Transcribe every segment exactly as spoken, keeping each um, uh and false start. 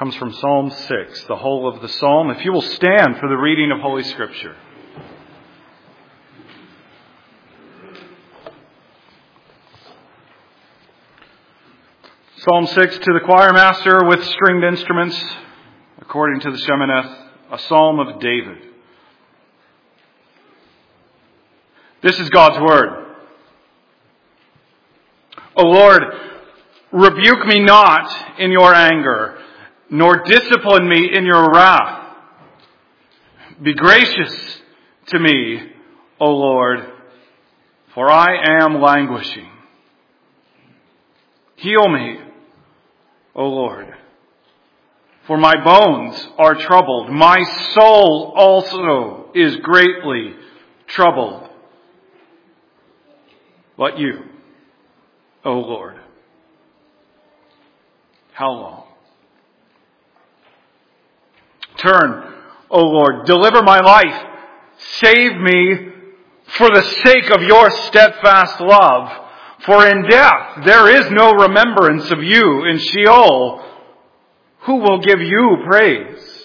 comes from Psalm six, the whole of the psalm. If you will stand for the reading of Holy Scripture. Psalm six, to the choir master with stringed instruments, according to the Sheminith, a psalm of David. This is God's word. O Lord, rebuke me not in your anger, nor discipline me in your wrath. Be gracious to me, O Lord, for I am languishing. Heal me, O Lord, for my bones are troubled. My soul also is greatly troubled. But you, O Lord, how long? Turn, O Lord, deliver my life. Save me for the sake of your steadfast love. For in death there is no remembrance of you. In Sheol, who will give you praise?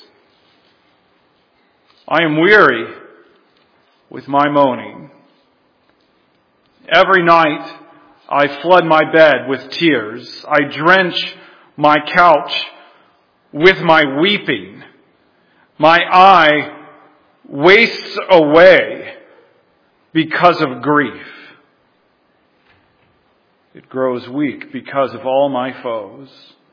I am weary with my moaning. Every night I flood my bed with tears. I drench my couch with my weeping. My eye wastes away because of grief. It grows weak because of all my foes.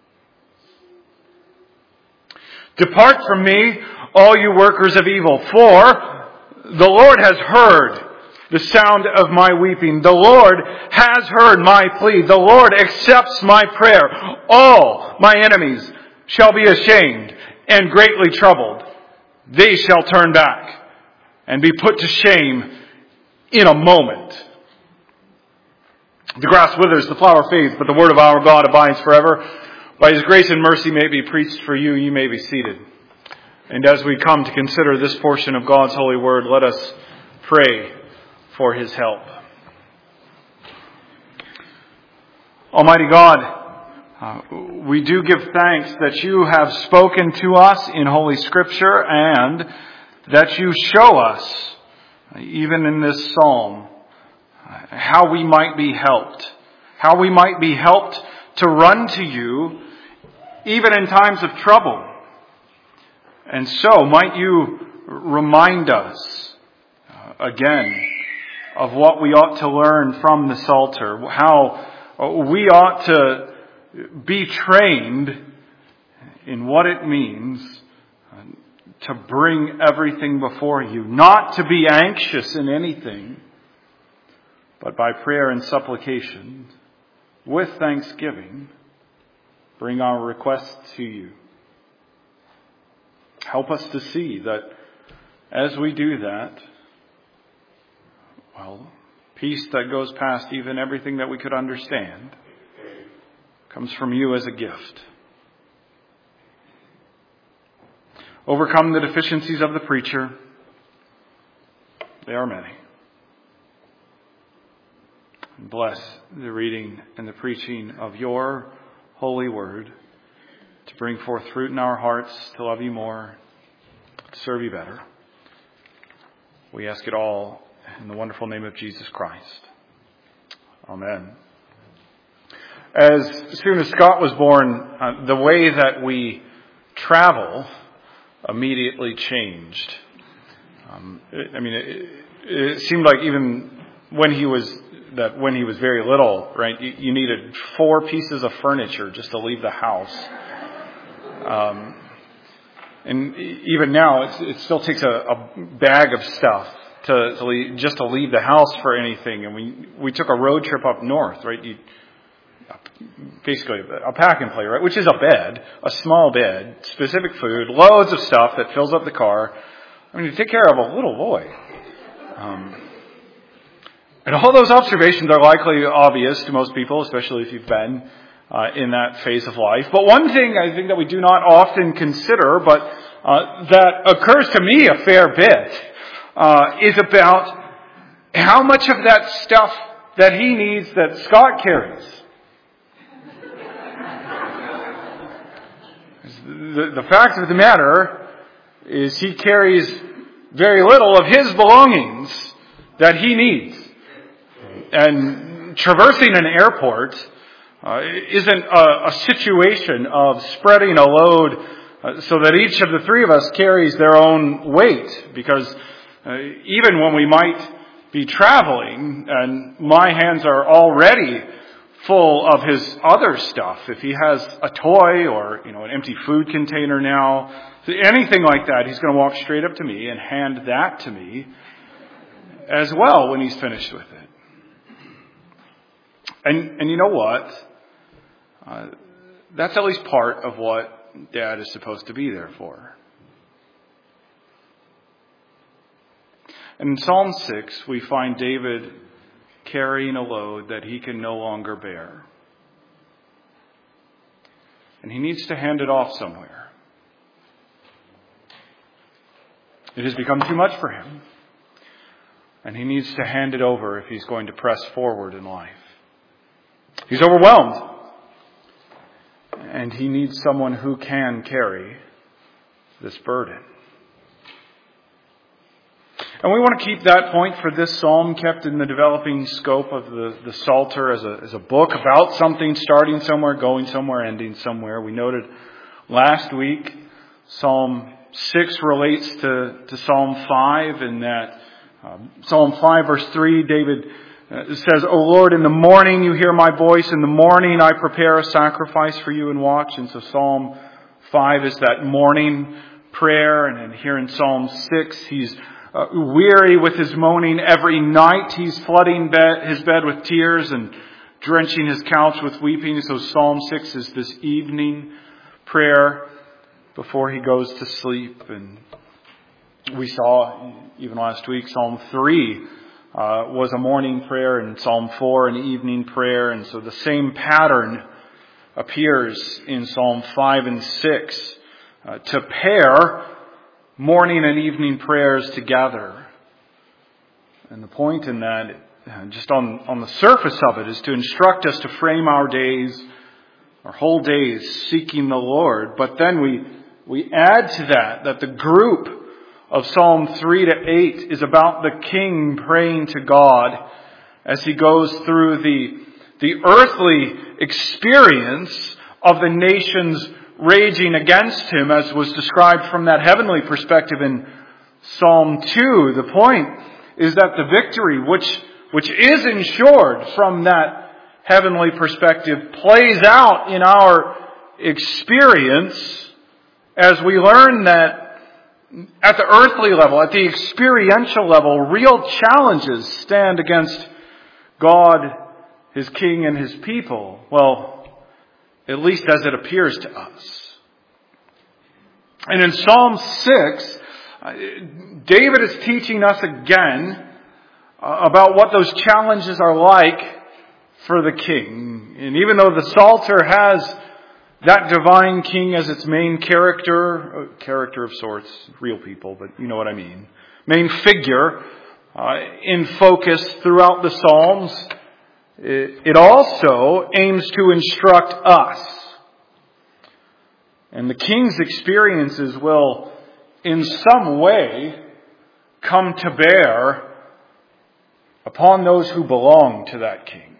Depart from me, all you workers of evil, for the Lord has heard the sound of my weeping. The Lord has heard my plea. The Lord accepts my prayer. All my enemies shall be ashamed and greatly troubled. They shall turn back and be put to shame in a moment. The grass withers, the flower fades, but the word of our God abides forever. By His grace and mercy may be preached for you. You may be seated. And as we come to consider this portion of God's holy word, let us pray for His help. Almighty God, uh, we do give thanks that you have spoken to us in Holy Scripture and that you show us, even in this psalm, how we might be helped. How we might be helped to run to you even in times of trouble. And so might you remind us uh, again of what we ought to learn from the Psalter, how we ought to be trained in what it means to bring everything before you, not to be anxious in anything, but by prayer and supplication, with thanksgiving, bring our requests to you. Help us to see that as we do that, well, peace that goes past even everything that we could understand comes from you as a gift. Overcome the deficiencies of the preacher. They are many. Bless the reading and the preaching of your holy word to bring forth fruit in our hearts, to love you more, to serve you better. We ask it all in the wonderful name of Jesus Christ. Amen. As soon as Scott was born, uh, the way that we travel immediately changed. Um, it, I mean, it, it seemed like even when he was that when he was very little, right? You, you needed four pieces of furniture just to leave the house. Um, and even now, it's, it still takes a, a bag of stuff to, to leave, just to leave the house for anything. And we we took a road trip up north, right? You, basically a pack and play, right? Which is a bed, a small bed, specific food, loads of stuff that fills up the car. I mean, you take care of a little boy. Um, and all those observations are likely obvious to most people, especially if you've been uh, in that phase of life. But one thing I think that we do not often consider, but uh, that occurs to me a fair bit, uh, is about how much of that stuff that he needs that Scott carries. the, the fact of the matter is he carries very little of his belongings that he needs. And traversing an airport uh, isn't a, a situation of spreading a load uh, so that each of the three of us carries their own weight. Because uh, even when we might be traveling, and my hands are already full of his other stuff, if he has a toy or, you know, an empty food container now, anything like that, he's going to walk straight up to me and hand that to me as well when he's finished with it. And and you know what? Uh, that's at least part of what Dad is supposed to be there for. And in Psalm six, we find David carrying a load that he can no longer bear. And he needs to hand it off somewhere. It has become too much for him. And he needs to hand it over if he's going to press forward in life. He's overwhelmed. And he needs someone who can carry this burden. And we want to keep that point for this psalm kept in the developing scope of the, the Psalter as a, as a book about something starting somewhere, going somewhere, ending somewhere. We noted last week Psalm six relates to, to Psalm five, in that um, Psalm five verse three, David uh, says, O Lord, in the morning you hear my voice, in the morning I prepare a sacrifice for you and watch. And so Psalm five is that morning prayer. And then here in Psalm six, he's Uh, weary with his moaning every night. He's flooding bed, his bed with tears and drenching his couch with weeping. So Psalm six is this evening prayer before he goes to sleep. And we saw even last week, Psalm three uh, was a morning prayer, and Psalm four an evening prayer. And so the same pattern appears in Psalm five and six uh, to pair morning and evening prayers together. And the point in that, just on, on the surface of it, is to instruct us to frame our days, our whole days, seeking the Lord. But then we, we add to that, that the group of Psalm three to eight is about the king praying to God as he goes through the, the earthly experience of the nations raging against him, as was described from that heavenly perspective in Psalm two. The point is that the victory, which, which is ensured from that heavenly perspective, plays out in our experience as we learn that at the earthly level, at the experiential level, real challenges stand against God, His King, and His people. Well, at least as it appears to us. And in Psalm six, David is teaching us again about what those challenges are like for the king. And even though the Psalter has that divine king as its main character, character of sorts, real people, but you know what I mean, main figure uh, in focus throughout the Psalms, it also aims to instruct us. And the king's experiences will, in some way, come to bear upon those who belong to that king.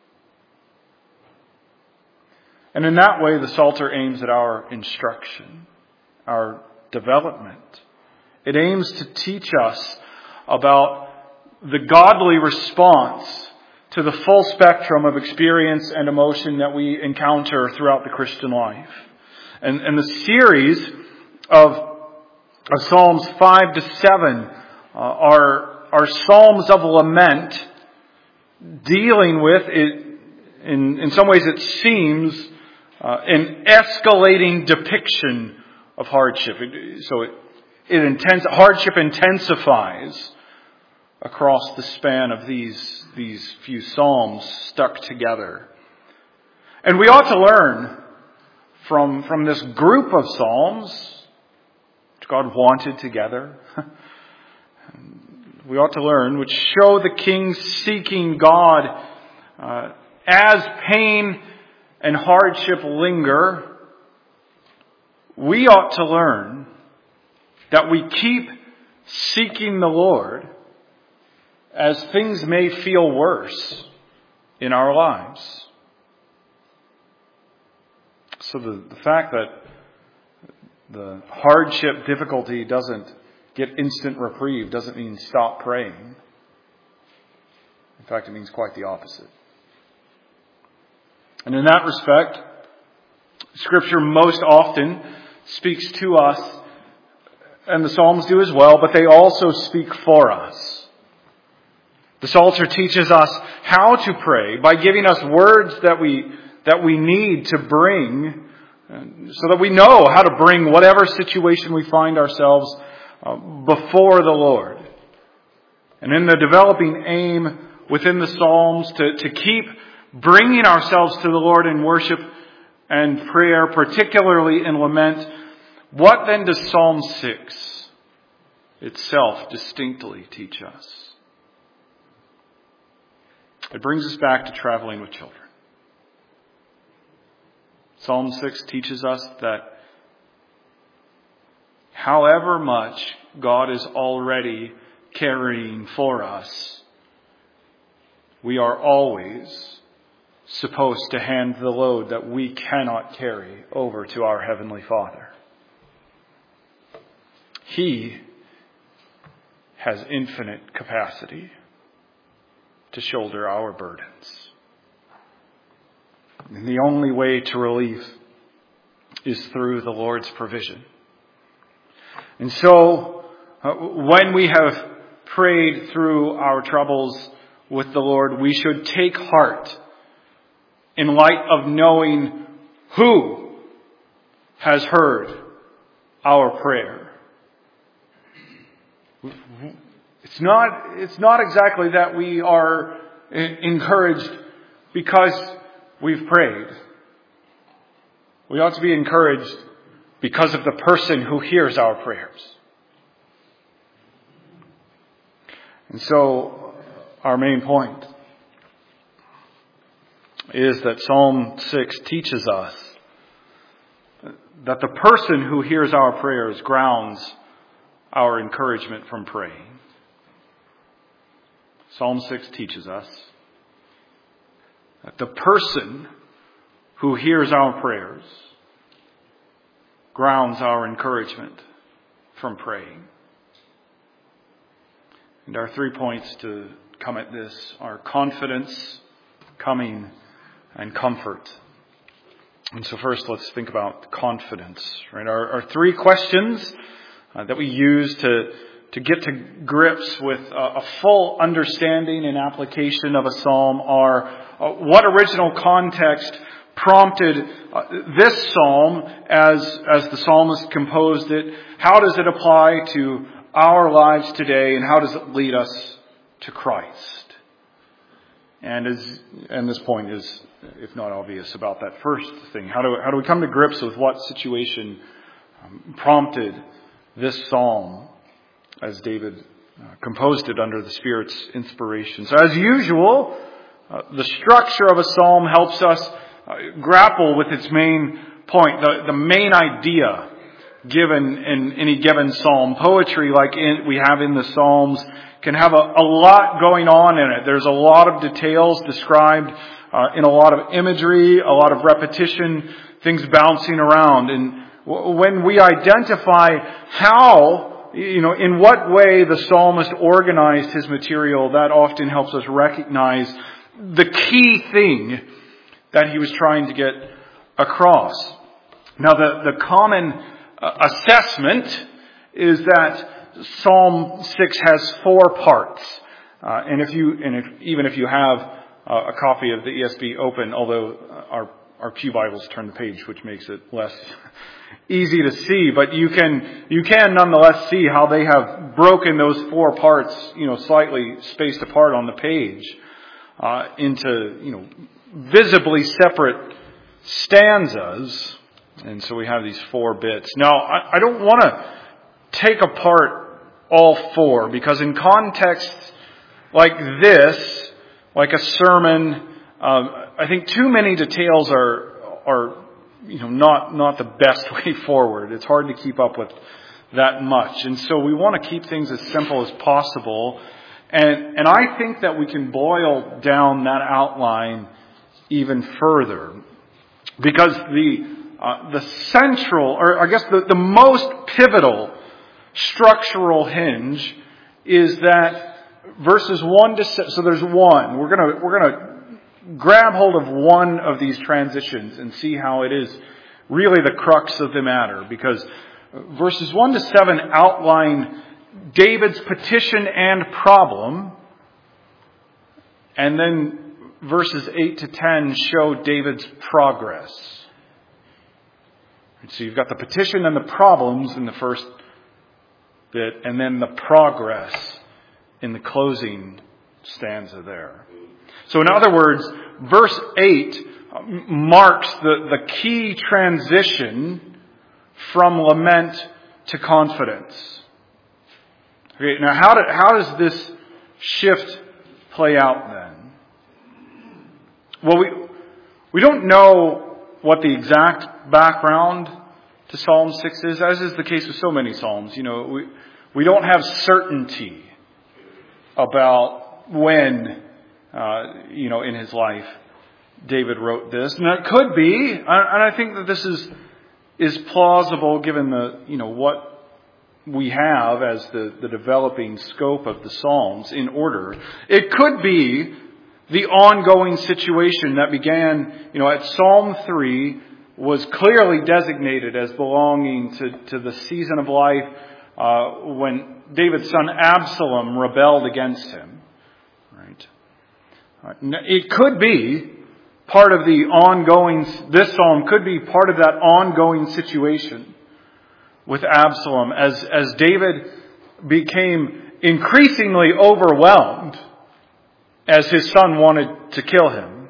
And in that way, the Psalter aims at our instruction, our development. It aims to teach us about the godly response to the full spectrum of experience and emotion that we encounter throughout the Christian life. And, and the series of, of Psalms five to seven uh, are, are Psalms of lament, dealing with, it, in, in some ways it seems, uh, an escalating depiction of hardship. It, so it, it intens- hardship intensifies across the span of these, these few Psalms stuck together. And we ought to learn from, from this group of Psalms, which God wanted together, we ought to learn, which show the king seeking God uh, as pain and hardship linger. we ought to learn that we keep seeking the Lord as things may feel worse in our lives. So the, the fact that the hardship, difficulty doesn't get instant reprieve doesn't mean stop praying. In fact, it means quite the opposite. And in that respect, Scripture most often speaks to us, and the Psalms do as well, but they also speak for us. The Psalter teaches us how to pray by giving us words that we that we need to bring, so that we know how to bring whatever situation we find ourselves uh, before the Lord. And in the developing aim within the Psalms to, to keep bringing ourselves to the Lord in worship and prayer, particularly in lament, what then does Psalm six itself distinctly teach us? It brings us back to traveling with children. Psalm six teaches us that however much God is already carrying for us, we are always supposed to hand the load that we cannot carry over to our Heavenly Father. He has infinite capacity to shoulder our burdens. And the only way to relief is through the Lord's provision. And so, uh, when we have prayed through our troubles with the Lord, we should take heart in light of knowing who has heard our prayer. It's not, it's not exactly that we are encouraged because we've prayed. We ought to be encouraged because of the person who hears our prayers. And so, our main point is that Psalm six teaches us that the person who hears our prayers grounds our encouragement from praying. Psalm six teaches us that the person who hears our prayers grounds our encouragement from praying. And our three points to come at this are confidence, coming, and comfort. And so first, let's think about confidence. Right? Our, our three questions uh, that we use to to get to grips with a, a full understanding and application of a psalm are uh, what original context prompted uh, this psalm as as the psalmist composed it? How does it apply to our lives today, and how does it lead us to Christ? And as and this point is, if not obvious, about that first thing. How do how do we come to grips with what situation um, prompted this psalm as David uh, composed it under the Spirit's inspiration? So as usual, uh, the structure of a psalm helps us uh, grapple with its main point, the, the main idea given in any given psalm. Poetry, like in, we have in the Psalms, can have a, a lot going on in it. There's a lot of details described uh, in a lot of imagery, a lot of repetition, things bouncing around. And w- when we identify how, you know, in what way the psalmist organized his material, that often helps us recognize the key thing that he was trying to get across. Now, the, the common uh, assessment is that Psalm six has four parts. Uh, and if you, and if, even if you have uh, a copy of the E S V open, although our, our Pew Bibles turn the page, which makes it less easy to see, but you can, you can nonetheless see how they have broken those four parts, you know, slightly spaced apart on the page, uh, into, you know, visibly separate stanzas. And so we have these four bits. Now, I, I don't want to take apart all four, because in contexts like this, like a sermon, um, I think too many details are are you know, not, not the best way forward. It's hard to keep up with that much. And so we want to keep things as simple as possible. And, and I think that we can boil down that outline even further. Because the, uh, the central, or I guess the, the most pivotal structural hinge is that verses one to six, so there's one. We're gonna, we're gonna grab hold of one of these transitions and see how it is really the crux of the matter. Because verses one to seven outline David's petition and problem. And then verses eight to ten show David's progress. So you've got the petition and the problems in the first bit, and then the progress in the closing stanza there. So in other words, verse eight marks the, the key transition from lament to confidence. Okay, now how, do, how does this shift play out then? Well, we, we don't know what the exact background to Psalm six is, as is the case with so many Psalms. You know, we, we don't have certainty about when, uh, you know, in his life, David wrote this. And it could be, and I think that this is, is plausible given the, you know, what we have as the, the developing scope of the Psalms in order. It could be the ongoing situation that began, you know, at Psalm three was clearly designated as belonging to, to the season of life uh, when David's son Absalom rebelled against him. Right? It could be part of the ongoing, this psalm could be part of that ongoing situation with Absalom as, as David became increasingly overwhelmed as his son wanted to kill him.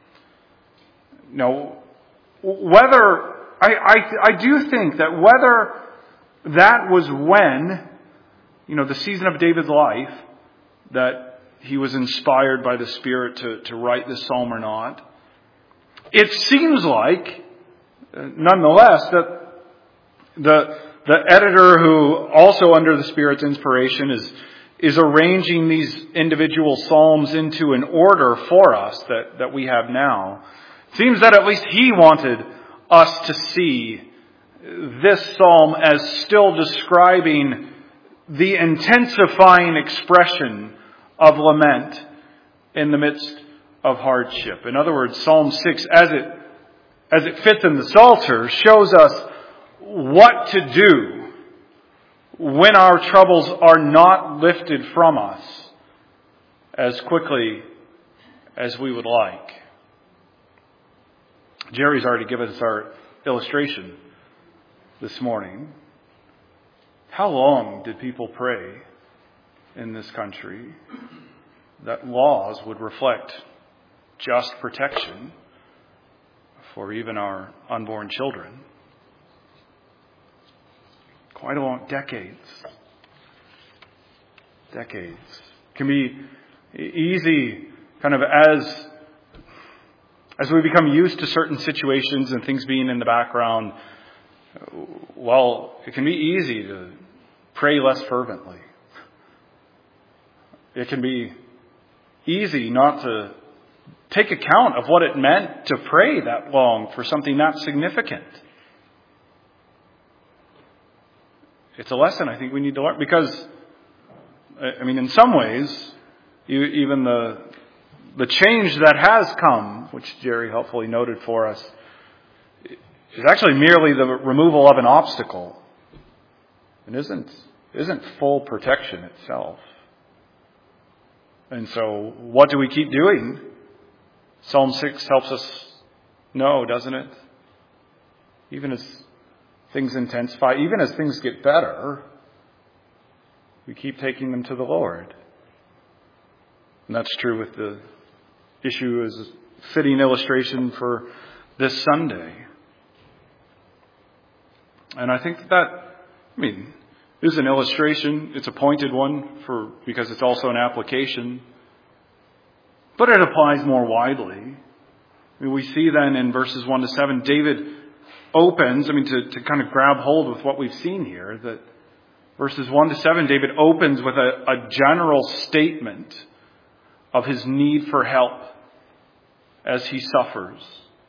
Now, whether, I, I, I do think that whether that was when, you know, the season of David's life, that he was inspired by the Spirit to, to write this psalm or not, it seems like, nonetheless, that the, the editor who also under the Spirit's inspiration is is arranging these individual psalms into an order for us that, that we have now. It seems that at least he wanted us to see this psalm as still describing the intensifying expression of lament in the midst of hardship. In other words, Psalm six, as it, as it fits in the Psalter, shows us what to do when our troubles are not lifted from us as quickly as we would like. Jerry's already given us our illustration this morning. How long did people pray in this country that laws would reflect just protection for even our unborn children? Quite a long, decades. Decades. It can be easy, kind of as, as we become used to certain situations and things being in the background, well, it can be easy to pray less fervently. It can be easy not to take account of what it meant to pray that long for something that significant. It's a lesson I think we need to learn because, I mean, in some ways, even the the change that has come, which Jerry helpfully noted for us, is actually merely the removal of an obstacle. It isn't isn't full protection itself. And so, what do we keep doing? Psalm six helps us know, doesn't it? Even as things intensify, even as things get better, we keep taking them to the Lord. And that's true with the issue as a fitting illustration for this Sunday. And I think that, I mean, is an illustration. It's a pointed one for because it's also an application. But it applies more widely. I mean, we see then in verses one to seven, David opens, I mean, to, to kind of grab hold with what we've seen here, that verses one to seven, David opens with a, a general statement of his need for help as he suffers.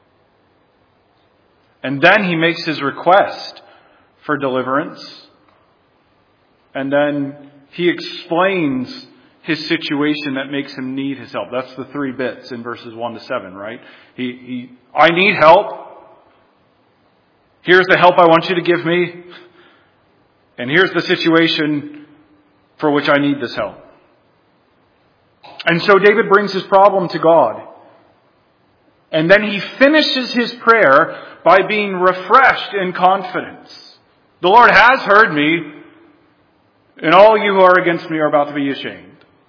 And then he makes his request for deliverance. And then he explains his situation that makes him need his help. That's the three bits in verses one to seven, right? He, he, I need help. Here's the help I want you to give me. And here's the situation for which I need this help. And so David brings his problem to God. And then he finishes his prayer by being refreshed in confidence. The Lord has heard me, and all you who are against me are about to be ashamed.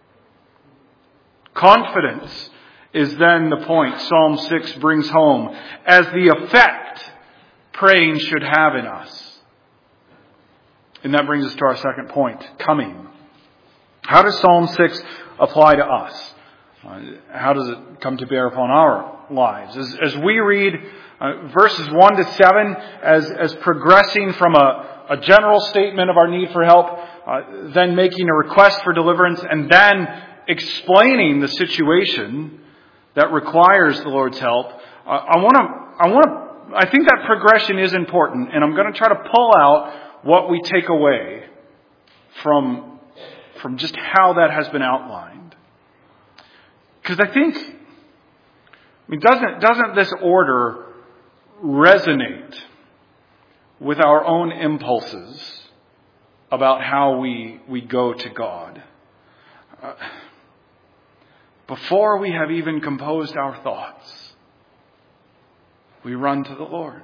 Confidence is then the point Psalm six brings home as the effect praying should have in us. And that brings us to our second point, coming. How does Psalm six apply to us? Uh, how does it come to bear upon our lives? As, as we read uh, verses one to seven as, as progressing from a, a general statement of our need for help, uh, then making a request for deliverance, and then explaining the situation that requires the Lord's help, uh, I want to, I want to, I think that progression is important, and I'm going to try to pull out what we take away from, from just how that has been outlined. Because I think, I mean, doesn't, doesn't this order resonate with our own impulses about how we, we go to God? Uh, before we have even composed our thoughts, we run to the Lord.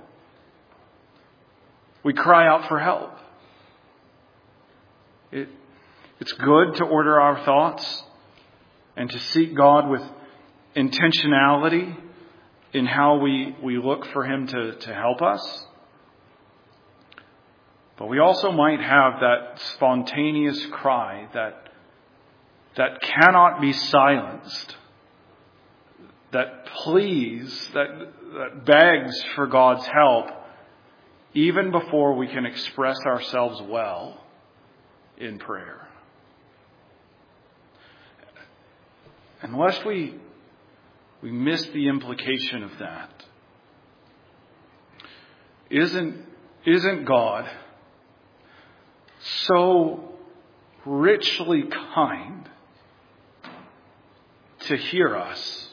We cry out for help. It, it's good to order our thoughts and to seek God with intentionality in how we, we look for Him to, to help us. But we also might have that spontaneous cry that, that cannot be silenced, that pleads, that, that begs for God's help, even before we can express ourselves well in prayer. Unless we, we miss the implication of that, isn't, isn't God so richly kind to hear us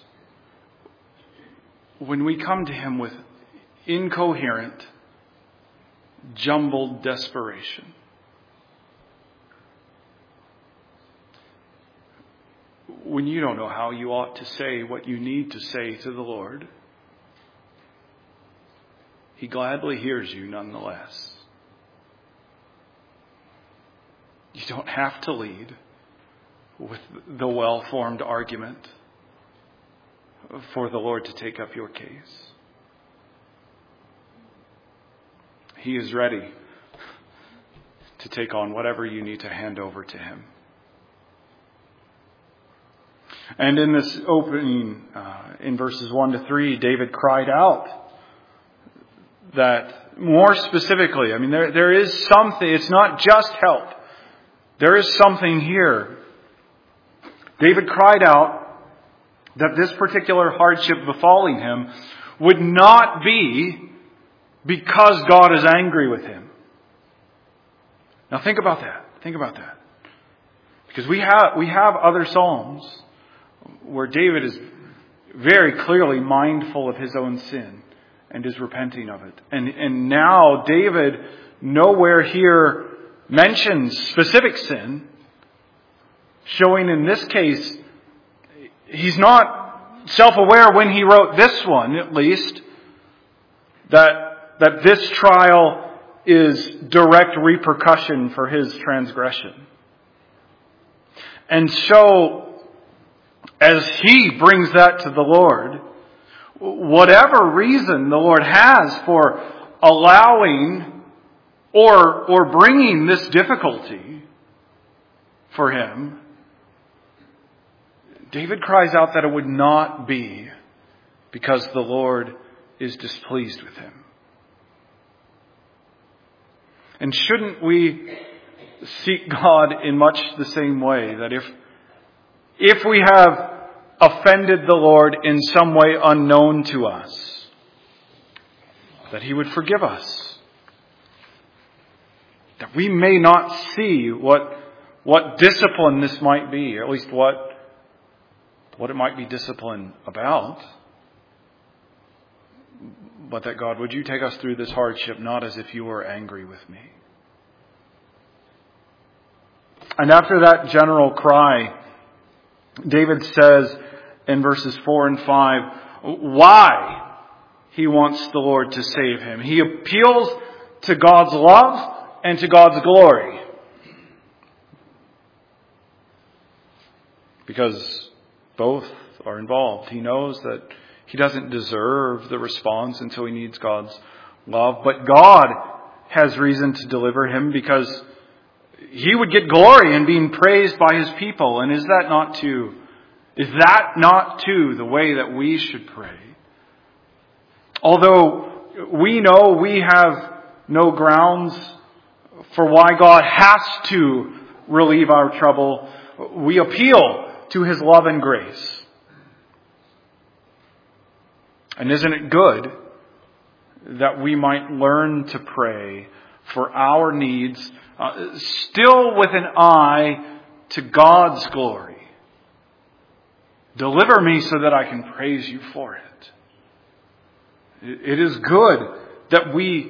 when we come to Him with incoherent, jumbled desperation? When you don't know how you ought to say what you need to say to the Lord, He gladly hears you nonetheless. You don't have to lead with the well-formed argument for the Lord to take up your case. He is ready to take on whatever you need to hand over to Him. And in this opening, uh, in verses one to three, David cried out that more specifically, I mean, there, there is something, it's not just help. There is something here. David cried out that this particular hardship befalling him would not be because God is angry with him. Now think about that. Think about that. Because we have, we have other Psalms where David is very clearly mindful of his own sin and is repenting of it. And, and now David nowhere here mentions specific sin, showing in this case he's not self-aware when he wrote this one, at least, that, that this trial is direct repercussion for his transgression. And so, as he brings that to the Lord, whatever reason the Lord has for allowing or, or bringing this difficulty for him, David cries out that it would not be because the Lord is displeased with him. And shouldn't we seek God in much the same way, that if if we have offended the Lord in some way unknown to us, that He would forgive us, that we may not see what what discipline this might be, or at least what what it might be discipline about, but that God, would you take us through this hardship not as if you were angry with me. And after that general cry, David says in verses four and five, why he wants the Lord to save him. He appeals to God's love and to God's glory. Because both are involved. He knows that he doesn't deserve the response until he needs God's love. But God has reason to deliver him because he would get glory in being praised by his people. And is that not too, is that not too the way that we should pray? Although we know we have no grounds for why God has to relieve our trouble, we appeal to his love and grace. And isn't it good that we might learn to pray for our needs, uh, still with an eye to God's glory? Deliver me so that I can praise you for it. It is good that we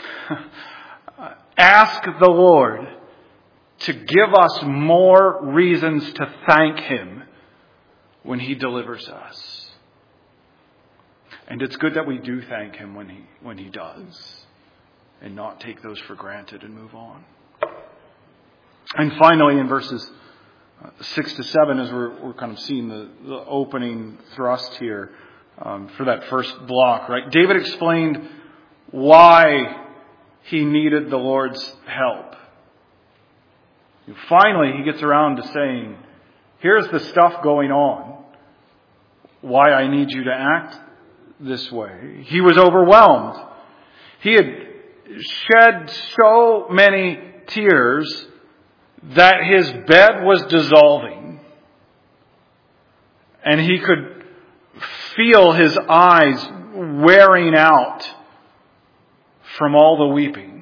ask the Lord to give us more reasons to thank him when he delivers us. And it's good that we do thank him when he when he does, and not take those for granted and move on. And finally, in verses six to seven, as we're, we're kind of seeing the, the opening thrust here um, for that first block, right? David explained why he needed the Lord's help. Finally, he gets around to saying, here's the stuff going on, why I need you to act this way. He was overwhelmed. He had shed so many tears that his bed was dissolving. And he could feel his eyes wearing out from all the weeping.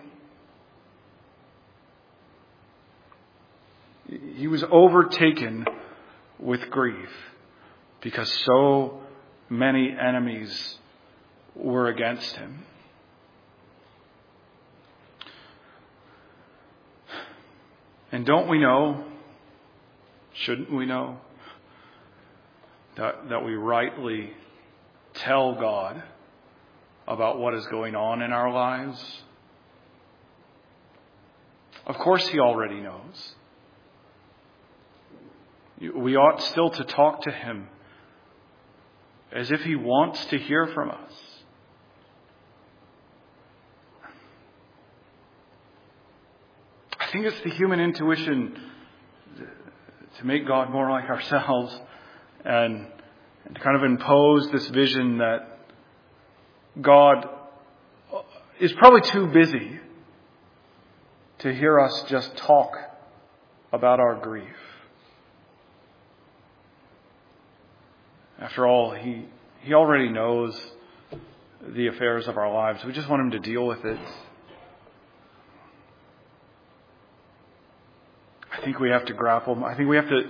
He was overtaken with grief because so many enemies were against him. And don't we know, shouldn't we know, that, that we rightly tell God about what is going on in our lives? Of course he already knows. We ought still to talk to him as if he wants to hear from us. I think it's the human intuition to make God more like ourselves and, and to kind of impose this vision that God is probably too busy to hear us just talk about our grief. After all, he, he already knows the affairs of our lives. We just want him to deal with it. I think we have to grapple. I think we have to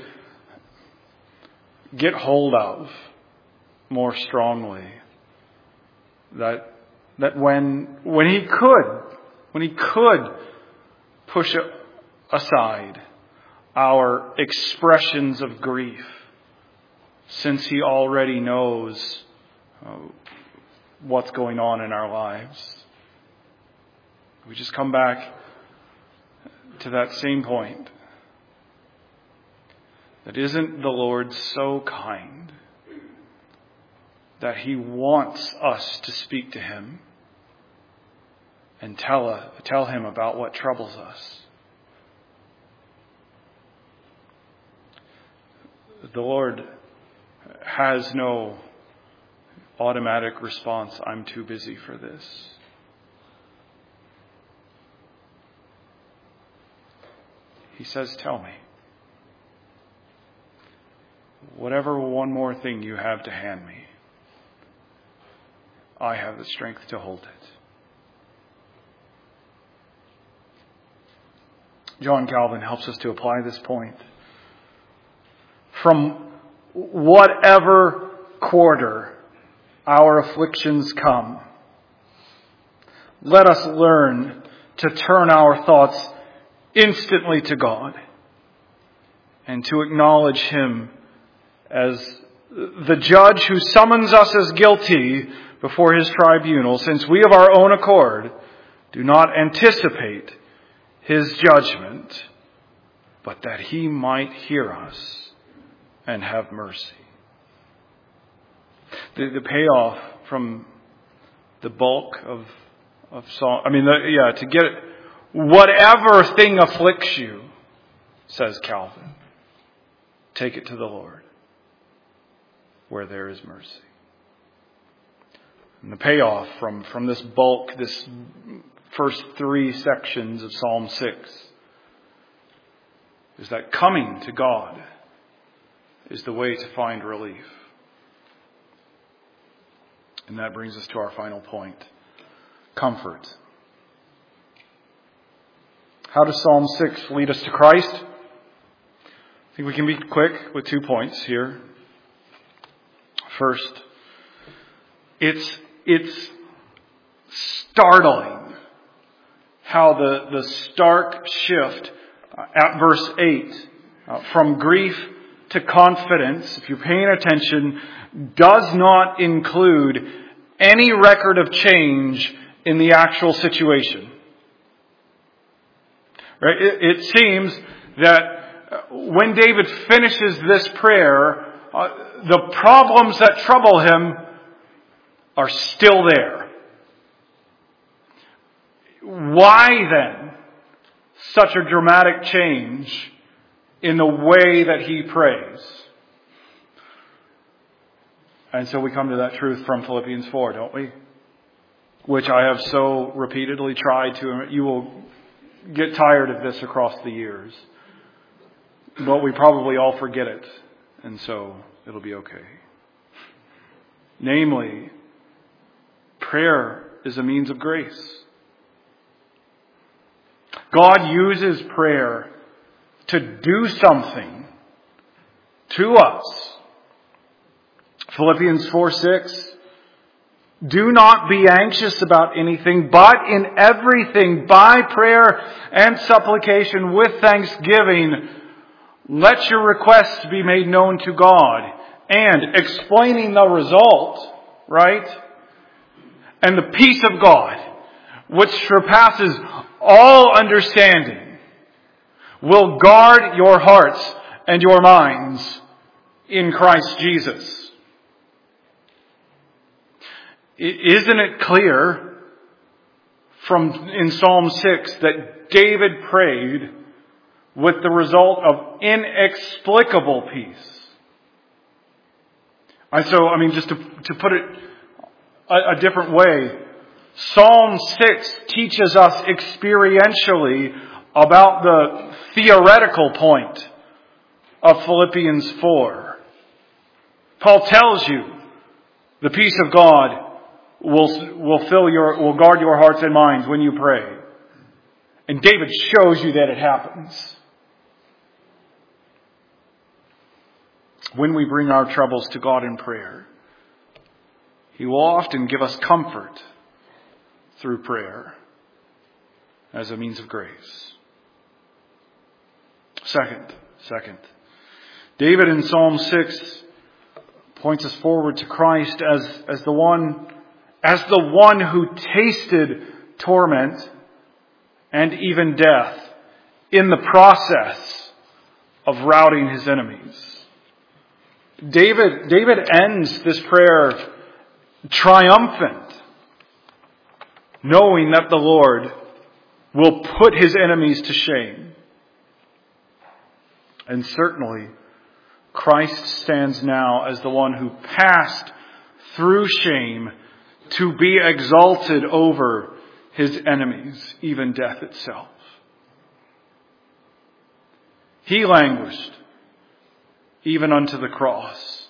get hold of more strongly that that when when he could, when he could push aside our expressions of grief, since he already knows uh, what's going on in our lives. We just come back to that same point. That isn't the Lord so kind that he wants us to speak to him and tell, uh, tell him about what troubles us? The Lord has no automatic response, I'm too busy for this. He says, tell me. Whatever one more thing you have to hand me, I have the strength to hold it. John Calvin helps us to apply this point. From whatever quarter our afflictions come, let us learn to turn our thoughts instantly to God and to acknowledge Him as the judge who summons us as guilty before His tribunal, since we of our own accord do not anticipate His judgment, but that He might hear us and have mercy. The, the payoff from the bulk of of Psalm, I mean, the, yeah, to get it, whatever thing afflicts you, says Calvin, take it to the Lord, where there is mercy. And the payoff from, from this bulk, this first three sections of Psalm six, is that coming to God is the way to find relief. And that brings us to our final point. Comfort. How does Psalm six lead us to Christ? I think we can be quick with two points here. First, it's it's startling how the, the stark shift at verse eight uh, from grief to confidence, if you're paying attention, does not include any record of change in the actual situation. Right? It, it seems that when David finishes this prayer, uh, the problems that trouble him are still there. Why then such a dramatic change in the way that he prays? And so we come to that truth from Philippians four, don't we? Which I have so repeatedly tried to, you will get tired of this across the years. But we probably all forget it. And so it'll be okay. Namely, prayer is a means of grace. God uses prayer to do something to us. Philippians four six, do not be anxious about anything, but in everything, by prayer and supplication with thanksgiving, let your requests be made known to God. And explaining the result, right? And the peace of God, which surpasses all understanding, will guard your hearts and your minds in Christ Jesus. Isn't it clear from in Psalm six that David prayed with the result of inexplicable peace? And so, I mean, just to, to put it a, a different way, Psalm six teaches us experientially about the theoretical point of Philippians four. Paul tells you the peace of God will will fill your will guard your hearts and minds when you pray. And David shows you that it happens. When we bring our troubles to God in prayer, He will often give us comfort through prayer as a means of grace. Second, second, David in Psalm six points us forward to Christ as, as the one as the one who tasted torment and even death in the process of routing his enemies. David, David ends this prayer triumphant, knowing that the Lord will put his enemies to shame. And certainly, Christ stands now as the one who passed through shame to be exalted over his enemies, even death itself. He languished even unto the cross,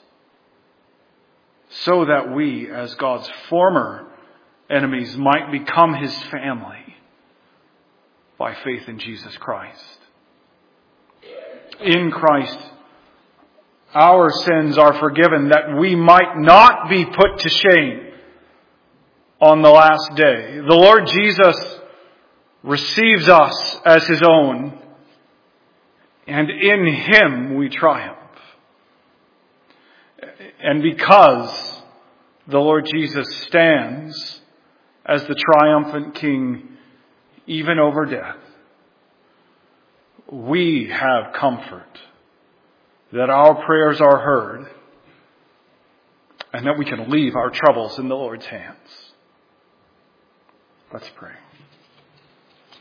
so that we, as God's former enemies, might become His family by faith in Jesus Christ. In Christ, our sins are forgiven, that we might not be put to shame on the last day. The Lord Jesus receives us as His own, and in Him we triumph. And because the Lord Jesus stands as the triumphant King even over death, we have comfort that our prayers are heard and that we can leave our troubles in the Lord's hands. Let's pray.